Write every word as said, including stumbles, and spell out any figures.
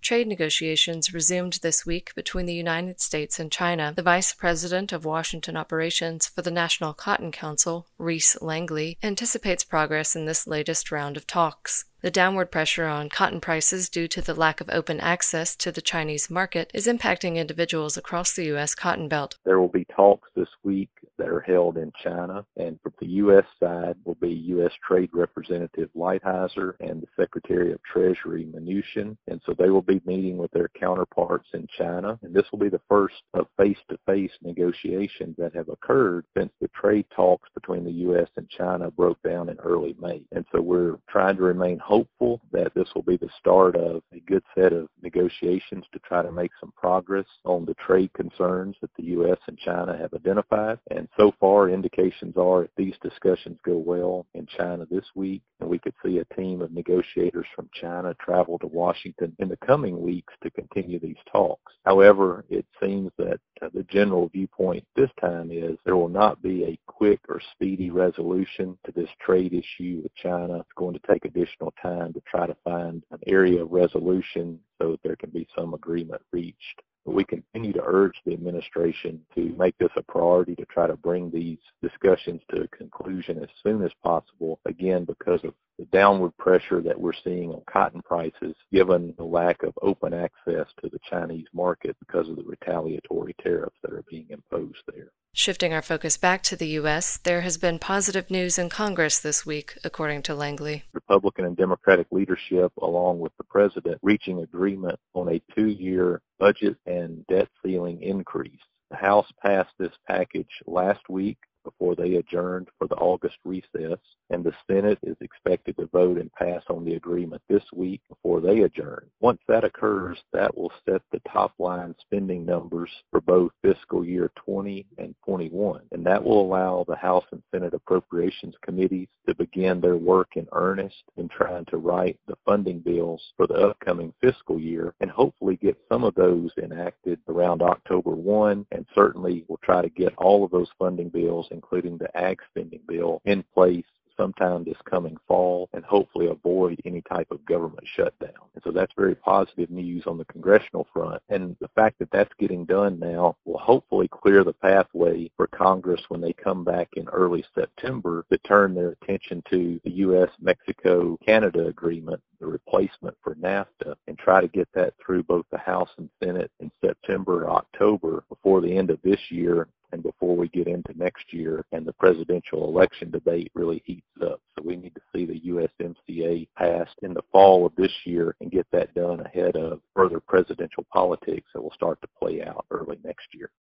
Trade negotiations resumed this week between the United States and China. The Vice President of Washington Operations for the National Cotton Council, Reese Langley, anticipates progress in this latest round of talks. The downward pressure on cotton prices due to the lack of open access to the Chinese market is impacting individuals across the U S cotton belt. There will be talks this week that are held in China, and from the U S side will be U S Trade Representative Lighthizer and the Secretary of Treasury Mnuchin, and so they will be meeting with their counterparts in China, and this will be the first of face-to-face negotiations that have occurred since the trade talks between the U S and China broke down in early May. And so we're trying to remain hopeful that this will be the start of a good set of negotiations to try to make some progress on the trade concerns that the U S and China have identified. And so far, indications are if these discussions go well in China this week, and we could see a team of negotiators from China travel to Washington in the coming weeks to continue these talks. However, it seems that uh, the general viewpoint this time is there will not be a quick or speedy resolution to this trade issue with China. It's going to take additional time to try to find an area of resolution so that there can be some agreement reached. But we continue to urge the administration to make this a priority to try to bring these discussions to a conclusion as soon as possible, again, because of the downward pressure that we're seeing on cotton prices, given the lack of open access to the Chinese market because of the retaliatory tariffs that are being imposed there. Shifting our focus back to the U S, there has been positive news in Congress this week, according to Langley. Republican and Democratic leadership, along with the president, reaching agreement on a two-year budget and debt ceiling increase. The House passed this package last week before they adjourned for the August recess, and the Senate is expected to vote and pass on the agreement this week before they adjourn. Once that occurs, that will set the top-line spending numbers for both fiscal year twenty and twenty-one, and that will allow the House and Senate Appropriations Committees to begin their work in earnest in trying to write the funding bills for the upcoming fiscal year, and hopefully get some of those enacted around October first, and certainly we'll try to get all of those funding bills, including the ag spending bill, in place sometime this coming fall, and hopefully avoid any type of government shutdown. And so that's very positive news on the congressional front. And the fact that that's getting done now will hopefully clear the pathway for Congress when they come back in early September to turn their attention to the U S Mexico Canada agreement, the replacement for NAFTA, and try to get that through both the House and Senate in September or October before the end of this year and before we get into next year and the presidential election debate really heats up. So we need to see the U S M C A passed in the fall of this year and get that done ahead of further presidential politics that will start to play out early next year.